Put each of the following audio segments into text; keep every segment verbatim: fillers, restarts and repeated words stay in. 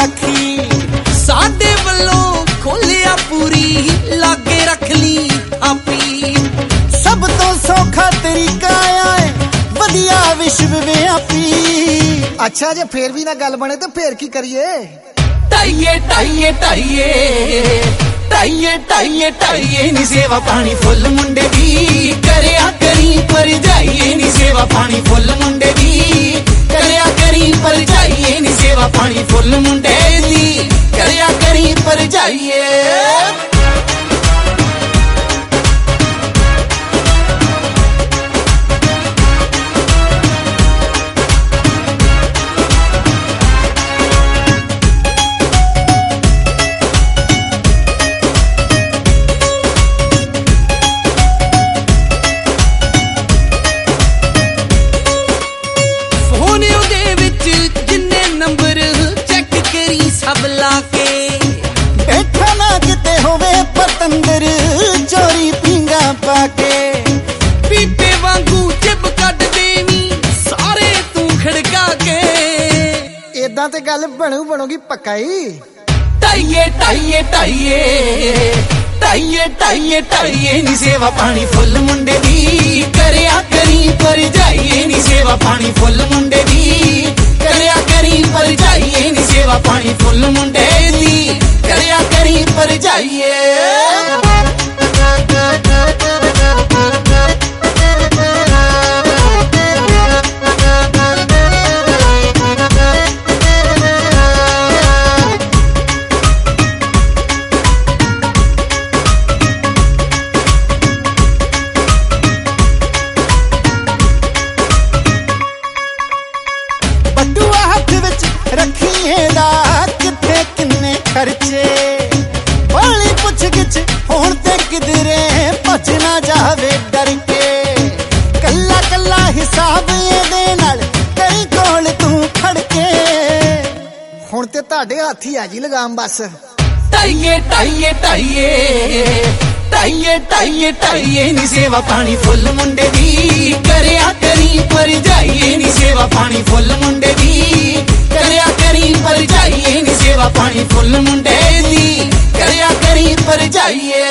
राखी साडे वल्लों खोलिया पूरी लागे रख ली आपी सब तो सौखा तरीका है वधिया विश्व व्यापी। अच्छा जे फिर भी ना गल बने तो फिर की करिए? टाइए टाइए टाइए टाइए टाइए टाइए नी सेवा पानी फुल मुंडे दी करया करी पर जाइए नी सेवा पानी फुल मुंडे दी करया करी पर जाइए नी सेवा पानी फुल मुंडे दी करया करी पर जाइए। सब लाके बैठा ना किते होवे पतंदर चोरी पींगा पाके पीपे वांगू जिब कट देवी सारे तू खड़का के इदां ते गल बनू बनूगी पक्का ही। टाइए टाइए टाइए टाइए टाइए टाइए नी सेवा पानी फुल मुंडे दी करया करी पर जाइए नी सेवा पानी फुल मुंडे दी करया करी पर जाइए नी सेवा पानी फुल मुंडे दी करया करी पर जाइए। रखीएदा किथे किन्ने खर्चे बड़ी पुछ गिछ होण ते किधरे भज ना जावे डर के कल्ला कल्ला हिसाब एदे नाल कई कोल तू खड़के हुण ते तुहाडे हत्थ ही आ जी लगाम बस। टाइए टाइए टाइए टाइए टाइए टाइए नी सेवा पानी फुल मुंडे दी करया करी पर जाइए नी सेवा पानी फुल मुंडे दी करया करी पर जाइए नी सेवा पानी फुल मुंडे दी करया करी पर जाइए।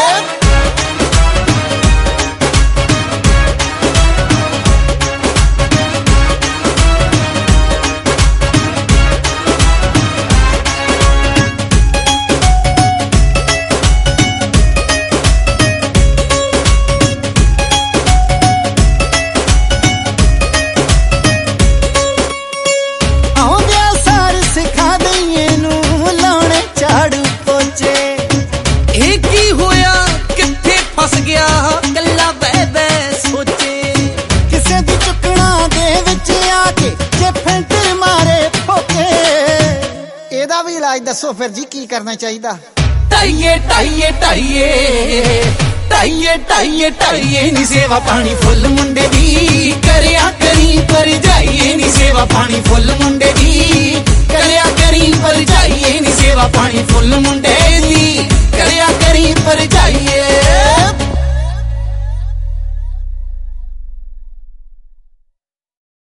भी इलाज दसो फिर जी की करना चाहिए? टाइए टाइए टाइए टाइए टाइए टाइए नी सेवा पानी फुल मुंडे दी करया करी पर जाइए नी सेवा